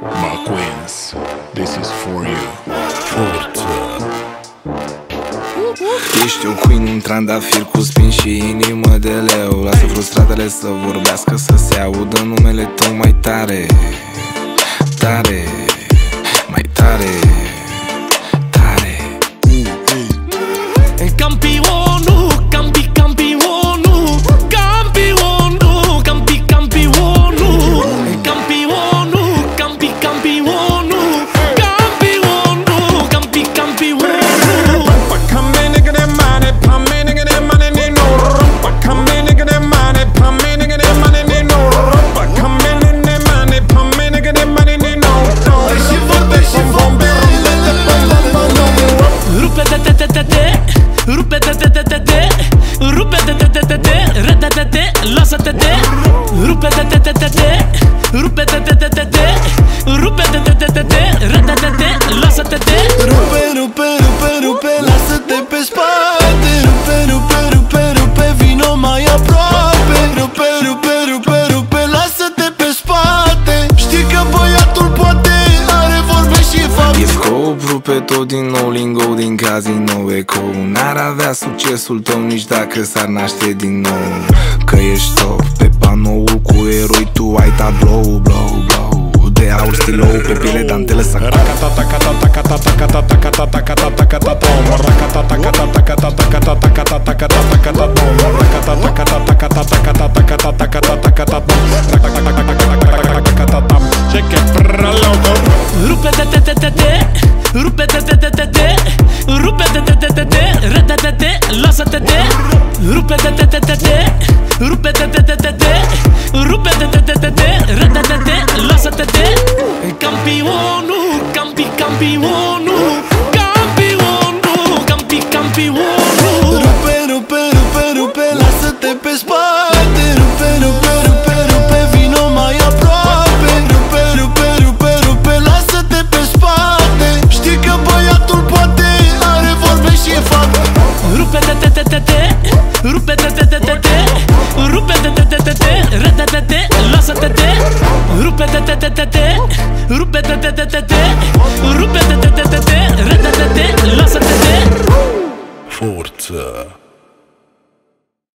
My queens, this is for you. Ești un queen, un trandafir cu spin și inimă de leu. Lasă frustratele să vorbească, să se audă numele tău mai tare. Tare, mai tare, tare. Campionul, campionul, campionul, campionul, campionul, campionul, campionul, campionul. Come in, nigga, that money, pump me, nigga, that money, need no rumba. Come in, nigga, that money, pump me, nigga, that money, need no rumba. Come in, that money, pump me, nigga, that money, need no rumba. Și vorbești și bombe, Rupe-te-te-te-te-te, rupe-te-te-te-te-te, rupe-te-te-te-te-te, re-te-te-te, lasă-te-te. Rupe-te-te-te-te-te, rupe-te-te-te-te-te, rupe-te-te-te-te-te, re-te-te-te, lasă-te-te. Rupe, rupe, rupe, rupe, lasă-te pe spate. Rupe, rupe, rupe, rupe, vino mai aproape. Rupe, rupe, rupe, rupe, lasă-te pe spate. Știi că băiatul poate, are vorbe și fapte. E scop, rupe tot din nou lingo din casino eco. N-ar avea succesul tău nici dacă s-ar naște din nou. Că ești top pe panoul cu eroi, tu ai tablou, blow, blow. De aur stilou pe piele dantelă să Rupe-te-te-te-te-te, rupe-te-te-te-te-te, rupe-te-te-te-te-te, re-te-te-te, lasă-te-te. Rupe-te-te-te-te-te, rupe-te-te-te-te-te, rupe-te-te-te-te-te, re-te-te-te, lasă-te-te. Campionul, campionul, campionul, campionul. Rupe, rupe, rupe, rupe, lasă-te pe spate. Rupe, rupe, rupe, rupe, vino mai aproape. Rupe, rupe, rupe, rupe, lasă-te pe spate. Știi că băiatul poate, are vorbe și fapte. Rupe-te-te-te-te-te, rupe-te-te-te-te-te, rupe-te-te-te-te-te, re-te-te-te, lasă-te-te. Rupe-te-te-te-te-te, rupe-te-te-te-te-te, rupe-te-te-te-te-te, re-te-te-te,